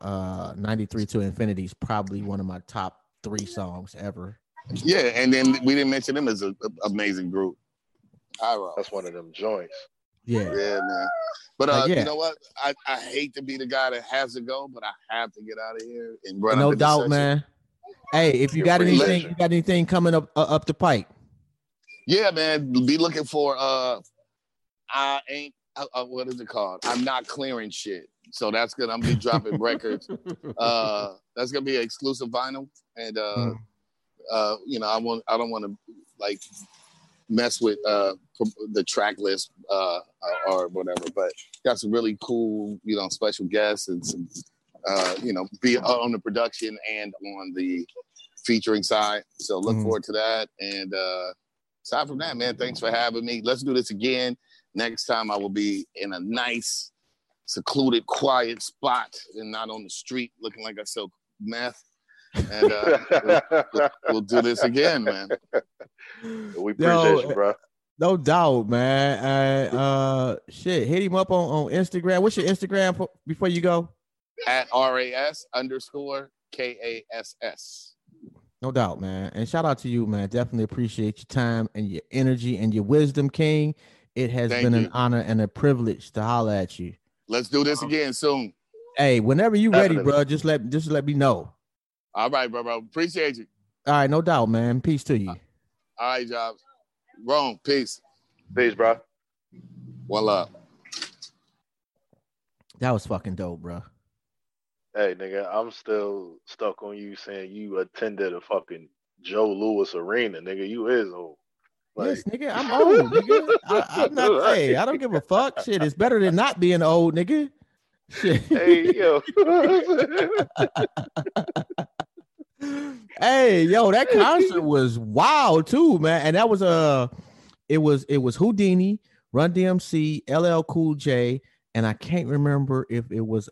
93 to Infinity is probably one of my top 3 songs ever. Yeah, and then we didn't mention them as an amazing group. Pyro. That's one of them joints. Yeah. Yeah, man. But yeah. You know what? I hate to be the guy that has to go, but I have to get out of here and run. No up in doubt, the section. man. Hey, if you got anything coming up the pipe? Yeah, man. Be looking for I ain't what is it called? I'm not clearing shit. So that's good. I'm gonna be dropping records. That's gonna be an exclusive vinyl, and you know, I don't want to like mess with the track list or whatever, but got some really cool, you know, special guests and some you know, be on the production and on the featuring side. So look forward to that. And aside from that, man, thanks for having me. Let's do this again. Next time I will be in a nice, secluded, quiet spot and not on the street looking like I sell meth. And we'll do this again, man. We appreciate you, bro. No doubt, man. Shit, hit him up on Instagram. What's your Instagram before you go? At RAS_KASS. No doubt, man. And shout out to you, man. Definitely appreciate your time and your energy and your wisdom, King. It has been an honor and a privilege to holler at you. Let's do this again soon. Hey, whenever you ready, bro, just let me know. All right, bro. Appreciate you. All right, no doubt, man. Peace to you. All right, Jobs. Rome, peace. Peace, bro. One love. That was fucking dope, bro. Hey, nigga, I'm still stuck on you saying you attended a fucking Joe Louis Arena, nigga. You is old. Like, yes, nigga, I'm old, nigga. I'm not. Hey, I don't give a fuck. Shit, it's better than not being old, nigga. Shit. Hey, yo. Hey, yo, that concert was wild too, man. And that was it was Houdini, Run DMC, LL Cool J, and I can't remember if it was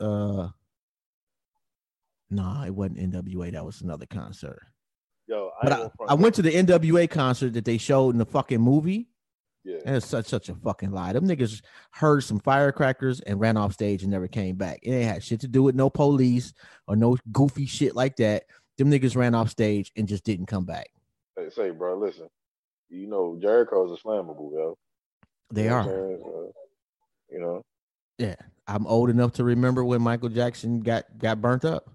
nah, it wasn't NWA. That was another concert. Yo, I went to the NWA concert that they showed in the fucking movie. Yeah, and it's such a fucking lie. Them niggas heard some firecrackers and ran off stage and never came back. It ain't had shit to do with no police or no goofy shit like that. Them niggas ran off stage and just didn't come back. Hey, say, bro, listen. You know, Jericho's a flammable, yo. They are. You know. Yeah, I'm old enough to remember when Michael Jackson got burnt up.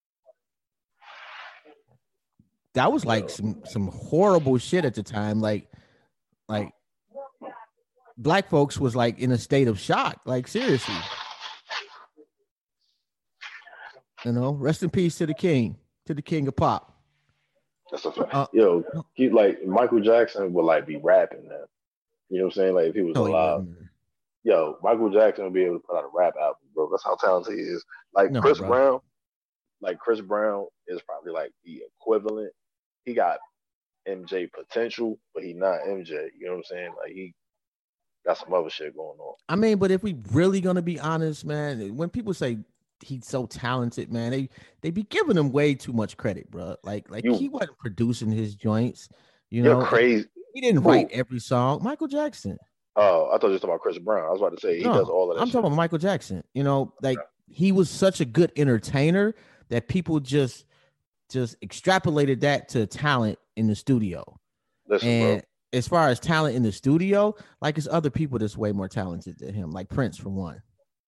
That was like some horrible shit at the time. Like black folks was like in a state of shock. Like seriously, you know. Rest in peace to the king of pop. That's a fact. Yo, he like Michael Jackson would like be rapping now. You know what I'm saying? Like if he was alive. Yo, Michael Jackson would be able to put out a rap album, bro. That's how talented he is. Like Chris Brown is probably like the equivalent. He got MJ potential, but he not MJ. You know what I'm saying? Like he got some other shit going on. I mean, but if we really gonna be honest, man, when people say he's so talented, man, they be giving him way too much credit, bro. Like he wasn't producing his joints. You're crazy. He didn't write every song. Michael Jackson. Oh, I thought you were talking about Chris Brown. I was about to say he does all of that. I'm talking about Michael Jackson. You know, like he was such a good entertainer that people just extrapolated that to talent in the studio. Listen, and bro, as far as talent in the studio, like it's other people that's way more talented than him, like Prince for one.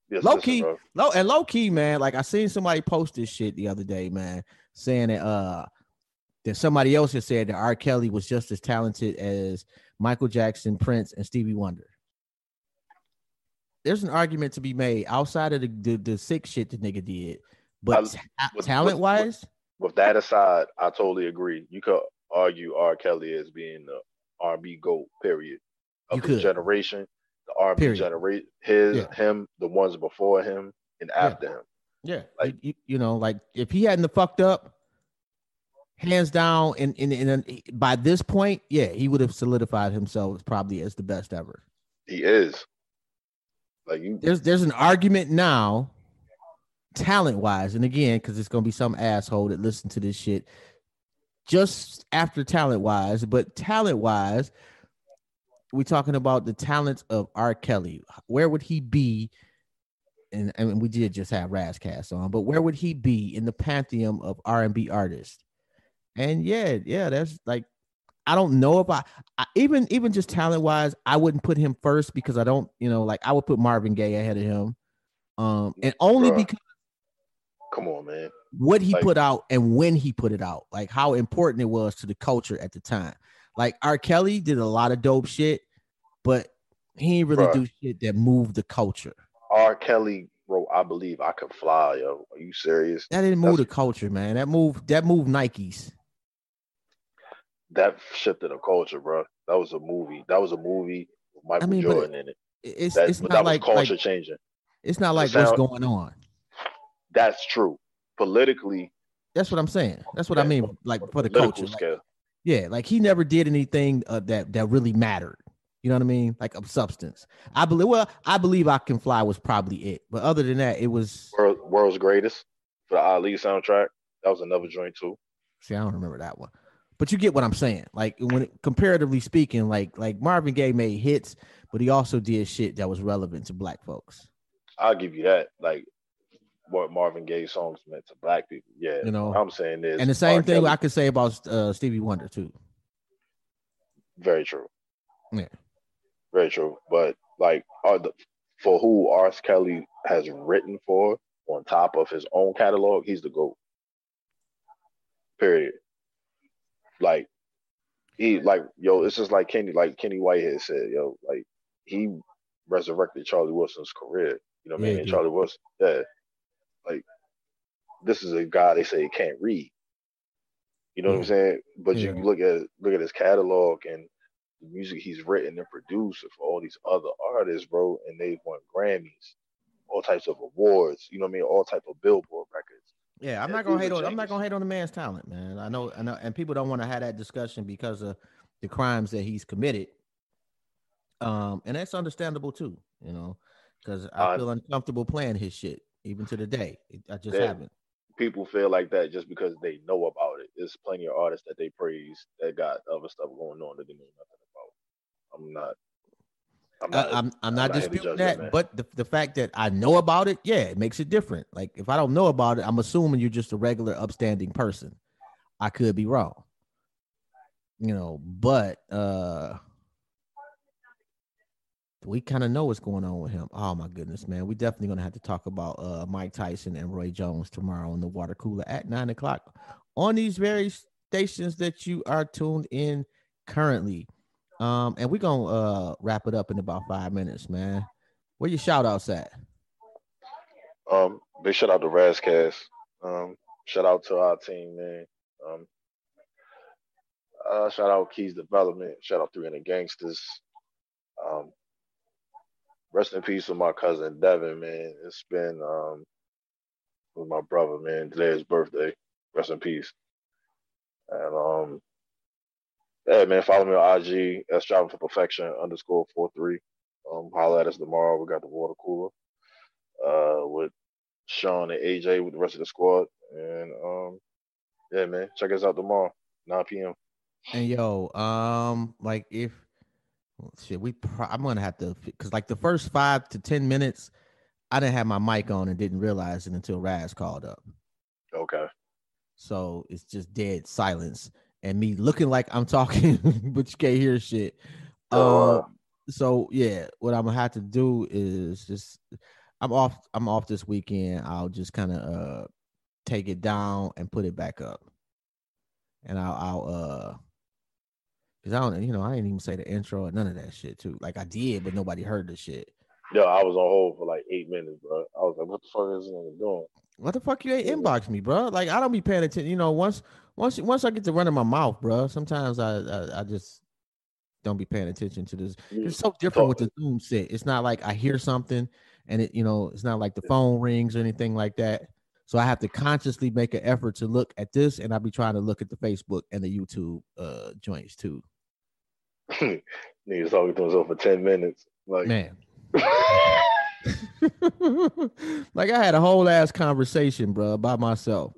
Yes, low key, man. Like I seen somebody post this shit the other day, man, saying that somebody else had said that R. Kelly was just as talented as Michael Jackson, Prince, and Stevie Wonder. There's an argument to be made outside of the sick shit the nigga did, but talent wise. With that aside, I totally agree. You could argue R. Kelly as being the R&B GOAT, period, of his generation. The R&B generation, him, the ones before him, and after him. Yeah, like you know, like if he hadn't fucked up, hands down, in by this point, yeah, he would have solidified himself probably as the best ever. He is. Like there's an argument now, talent wise, and again, because it's gonna be some asshole that listen to this shit just after talent wise, but talent wise, we're talking about the talents of R. Kelly. Where would he be? And we did just have Razzcast on, but where would he be in the pantheon of R&B artists? And yeah, that's like, I don't know if I even just talent wise, I wouldn't put him first because I don't, like I would put Marvin Gaye ahead of him. And only because, come on, man, what he put out and when he put it out, like how important it was to the culture at the time. Like R. Kelly did a lot of dope shit, but he didn't really do shit that moved the culture. R. Kelly wrote "I Believe I Can Fly," yo. Are you serious? That didn't move the culture, man. That moved Nikes. That shifted the culture, bro. That was a movie. With Michael Jordan in it. It's not like culture changing. It's not like what's going on. That's true. Politically. That's what I'm saying. That's what I mean. Like for the culture. Like, like he never did anything that really mattered. You know what I mean? Like of substance. I believe I Can Fly was probably it. But other than that, it was World's Greatest for the Ali soundtrack. That was another joint too. See, I don't remember that one. But you get what I'm saying. Like comparatively speaking, like Marvin Gaye made hits, but he also did shit that was relevant to black folks. I'll give you that. Like what Marvin Gaye songs meant to black people. Yeah. What I'm saying is, and the same thing I could say about Stevie Wonder too. Very true. Yeah. Very true. But like for who R. Kelly has written for on top of his own catalog, he's the GOAT. Period. Like it's just like Kenny Whitehead said, like he resurrected Charlie Wilson's career. You know what I mean? And Charlie Wilson, like this is a guy they say can't read. You know what I'm saying? But you look at his catalog and the music he's written and produced for all these other artists, bro, and they've won Grammys, all types of awards. You know what I mean? All type of Billboard records. Yeah, I'm not gonna hate on the man's talent, man. I know, and people don't want to have that discussion because of the crimes that he's committed. And that's understandable too, because I feel uncomfortable playing his shit even to the day. I just haven't. People feel like that just because they know about it. There's plenty of artists that they praise that got other stuff going on that they know nothing about. I'm not disputing that, but the fact that I know about it, it makes it different. Like if I don't know about it, I'm assuming you're just a regular upstanding person. I could be wrong, but we kind of know what's going on with him. Oh my goodness, man. We definitely gonna have to talk about Mike Tyson and Roy Jones tomorrow on the water cooler at 9:00 on these very stations that you are tuned in currently. And we're gonna wrap it up in about 5 minutes, man. Where your shout outs at? Big shout out to Razzcast. Shout out to our team, man. Shout out Keys Development. Shout out 300 Gangsters. Rest in peace with my cousin Devin, man. It's been with my brother, man. Today is his birthday. Rest in peace. And yeah, man, follow me on IG, Striving for Perfection _43. Holler at us tomorrow. We got the water cooler with Sean and AJ with the rest of the squad. And yeah, man, check us out tomorrow, 9 p.m. And yo, like if shit, I'm gonna have to, because like the first 5 to 10 minutes, I didn't have my mic on and didn't realize it until Raz called up. Okay. So it's just dead silence. And me looking like I'm talking, but you can't hear shit. So yeah, what I'm gonna have to do is just I'm off this weekend. I'll just kind of take it down and put it back up. And I'll because I don't, I didn't even say the intro or none of that shit too. Like I did, but nobody heard the shit. Yo, I was on hold for like 8 minutes, bro. I was like, what the fuck is this nigga doing? What the fuck you ain't inbox me, bro? Like I don't be paying attention. Once I get to running my mouth, bro. Sometimes I just don't be paying attention to this. It's so different with the Zoom set. It's not like I hear something and it's not like the phone rings or anything like that. So I have to consciously make an effort to look at this, and I'll be trying to look at the Facebook and the YouTube joints too. Niggas talking to himself for 10 minutes. Like, man. Like I had a whole ass conversation, bro, by myself.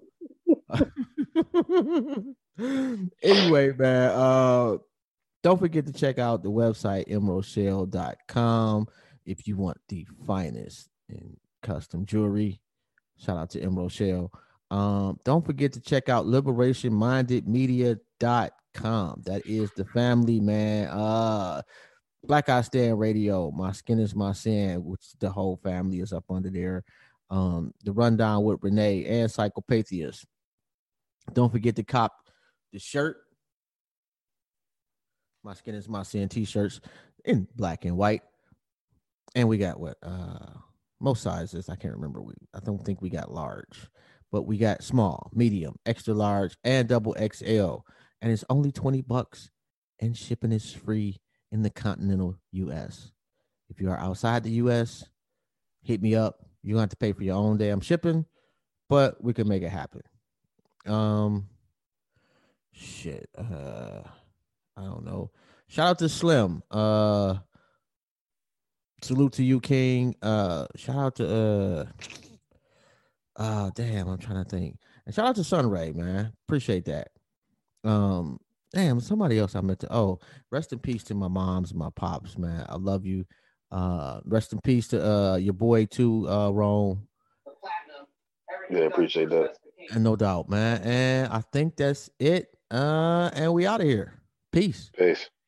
Anyway, man, don't forget to check out the website emeraldshell.com if you want the finest in custom jewelry. Shout out to Emerald Shell. Don't forget to check out liberationmindedmedia.com. That is the family, man. Black Eye Stand Radio, My Skin Is My Sin, which the whole family is up under there. The Rundown with Renee and Psychopathia. Don't forget to cop the shirt. My Skin Is My Sin t-shirts in black and white. And we got most sizes. I can't remember. I don't think we got large, but we got small, medium, extra large, and double XL. And it's only $20 and shipping is free in the continental US. If you are outside the US, hit me up. You're going to have to pay for your own damn shipping, but we can make it happen. I don't know. Shout out to Slim. Salute to you, King. Shout out to damn, I'm trying to think. And shout out to Sunray, man. Appreciate that. Damn, somebody else I meant to. Rest in peace to my moms and my pops, man. I love you. Rest in peace to your boy too, Rome. Yeah, appreciate that. And no doubt, man. And I think that's it. And we out of here. Peace. Peace.